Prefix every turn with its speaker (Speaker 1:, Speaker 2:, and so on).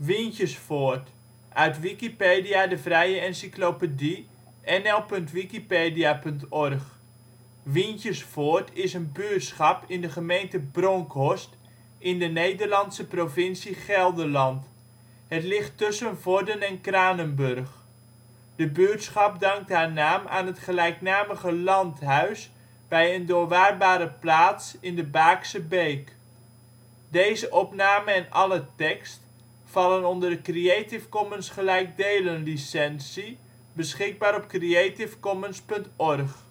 Speaker 1: Wientjesvoort, uit Wikipedia, de vrije encyclopedie. nl.wikipedia.org. Wientjesvoort is een buurtschap in de gemeente Bronckhorst in de Nederlandse provincie Gelderland. Het ligt tussen Vorden en Kranenburg. De buurtschap dankt haar naam aan het gelijknamige landhuis bij een doorwaadbare plaats in de Baakse Beek. Deze opname en alle tekst vallen onder de Creative Commons gelijkdelen licentie, beschikbaar op creativecommons.org